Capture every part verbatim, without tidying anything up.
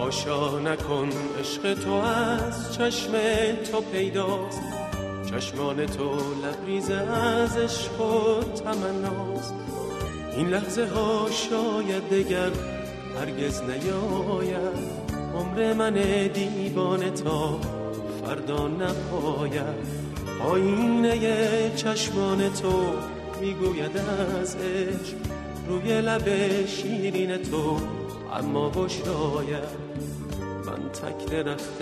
تماشا نکن عشق تو از چشم تو پیداست، چشمان تو لبریز از عشق و تمناست. این لحظه ها شاید دگر هرگز نیاید، عمر من دیوانه تا فردا نپاید. آینه چشمان تو میگوید از عشق، روی لب شیرین تو اما بشاید. من تک درخت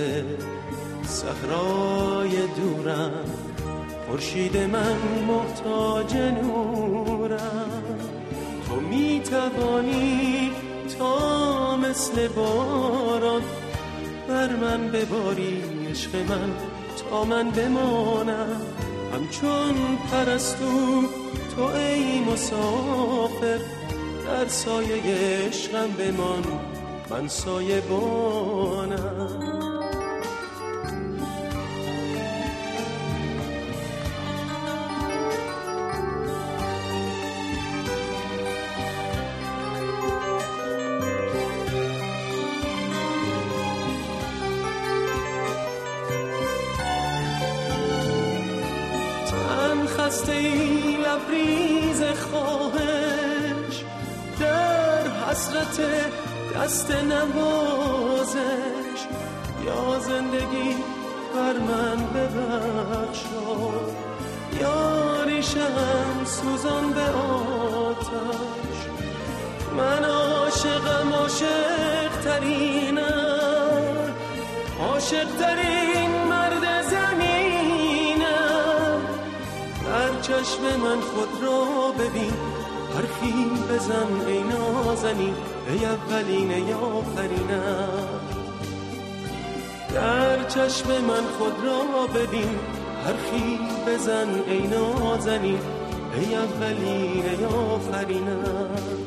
صحرای دورم، خورشید من محتاج نورم. تو میتوانی تا مثل باران بر من بباری عشق من، تا من بمانم همچون پرستو. تو ای مسافر در سایه عشقم بمان، من سایه بانم. خسته ای لبریز خواهش، در حسرت دست نوازش. یا زندگی بر من ببخشا، یا ریشم سوزان به آتش. من عاشقم، عاشق ترینم، عاشق ترین مرد زمینم. در چشم من خود را ببین، حرفی بزن ای نازنین، ای اولین ای آخرینم. در چشم من خود را ببین، حرفی بزن ای نازنین، ای اولین ای آخرینم.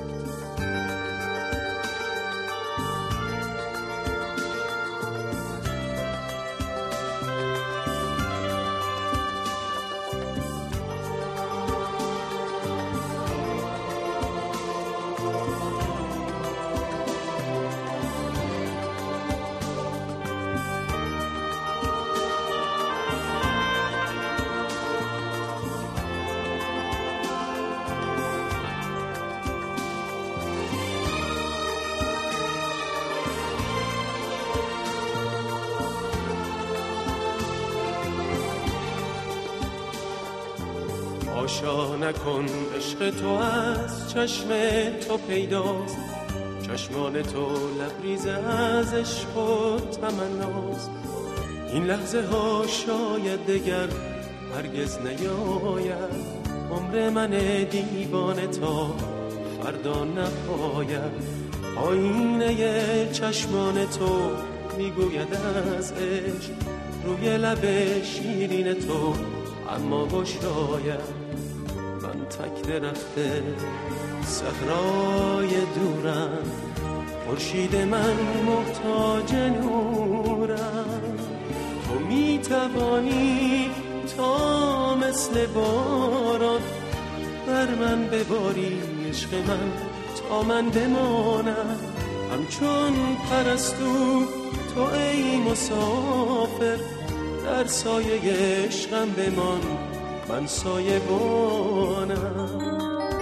تماشا نکن عشق تو از چشم تو پیداست، چشمان تو لبریز از عشق و تمناست. این لحظه ها شاید دگر هرگز نیاید، عمر من دیوانه تا فردا نپاید. آینه چشمان تو میگوید از عشق، روی لب شیرین تو اما بشاید. من تک درخت صحرای دورم، خورشید من محتاج نورم. تو میتوانی تا مثل باران بر من بباری عشق من، تا من بمانم همچون پرستو. تو ای مسافر در سایه عشقم بمان، من سایه بانم.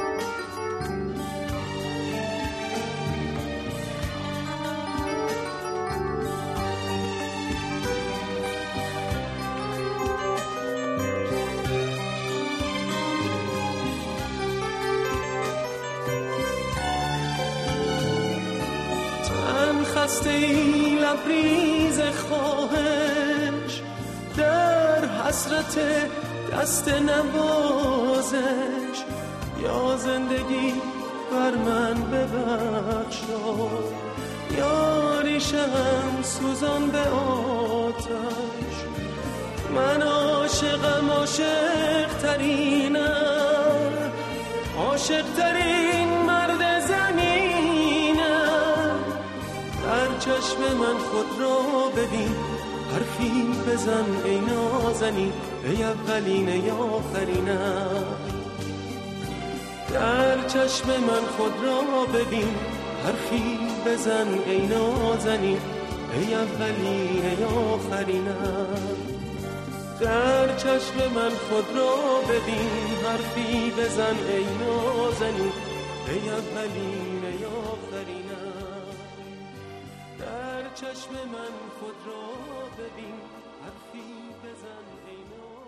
تن خسته ای لبریز خواهش، در حسرت دست نوازش. یا زندگی بر من ببخشا، یا ریشم سوزان به آتش. من عاشقم، عاشق ترینم، عاشق ترین مرد زمینم. در چشم من خود را ببین، حرفی بزن ای نازنین، ای اولین ای آخرینم. در چشم من خود را ببین، حرفی بزن ای نازنین، ای اولین ای آخرینم. در چشم من خود را ببین، حرفی بزن ای نازنین، ای اولین ای آخرینم. در چشم من خود را ببین، حرفی بزن ای نازنین.